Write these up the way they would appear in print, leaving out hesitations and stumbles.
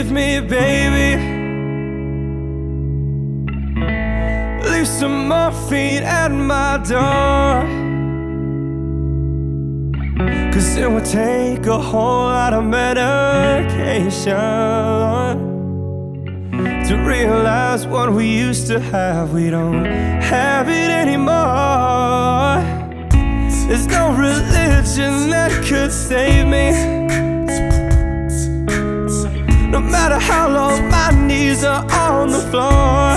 leave me, baby. Leave some morphine at my door, 'cause it would take a whole lot of medication to realize what we used to have, we don't have it anymore. There's no religion that could save me, no matter how long my knees are on the floor.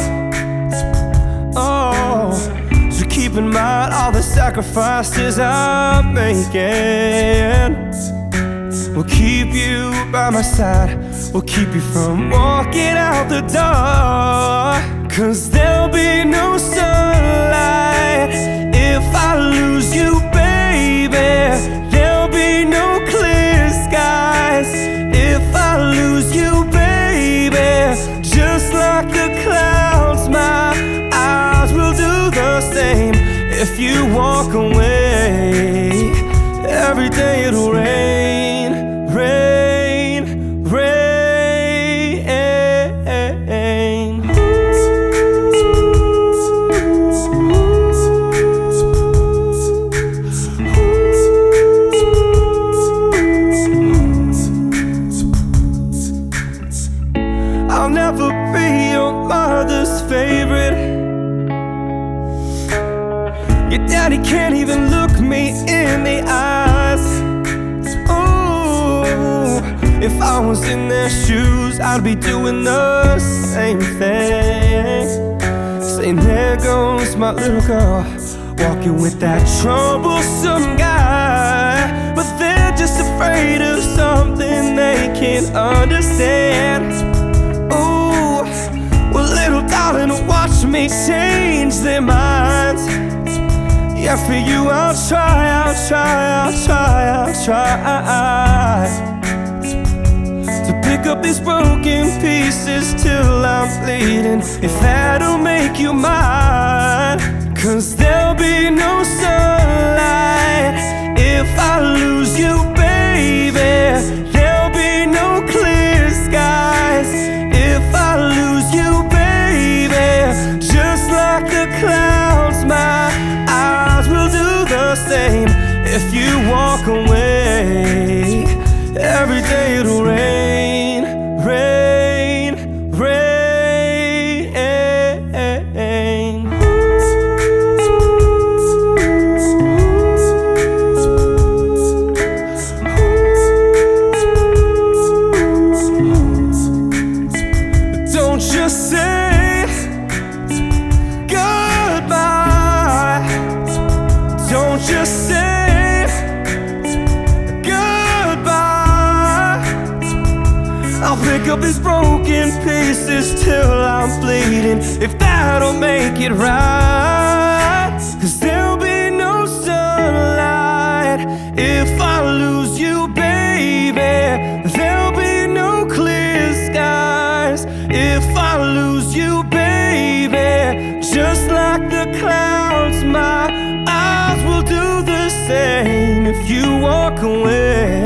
Oh, so keep in mind all the sacrifices I'm making. We'll keep you by my side, we'll keep you from walking out the door. 'Cause there'll be no sunlight if I lose you, baby. There'll be no clear skies if I lose you, baby. Just like the clouds, my eyes will do the same. If you walk away, every day it'll rain, rain, rain. I'll never be your mother's favorite. Your daddy can't even look me in the eyes. Ooh, if I was in their shoes, I'd be doing the same thing. Saying, there goes my little girl, walking with that troublesome guy. But they're just afraid of something they can't understand. Ooh, well, little darling, watch me change their minds. Yeah, for you I'll try, I'll try, I'll try, I'll try to pick up these broken pieces till I'm bleeding, if that'll make you mine. 'Cause there'll be no sunlight if I lose you, baby. There'll be no clear skies if I lose you, baby. Just like the clouds, my eyes will do the same. If you walk away, every day it'll rain, rain, rain. Don't just say goodbye, don't just say goodbye. I'll pick up these broken pieces till I'm bleeding, if that'll make it right. 'Cause there'll be no sunlight if I lose you, baby. There'll be no clear skies if I lose you, baby. Just like the clouds, my eyes will do the same if you walk away.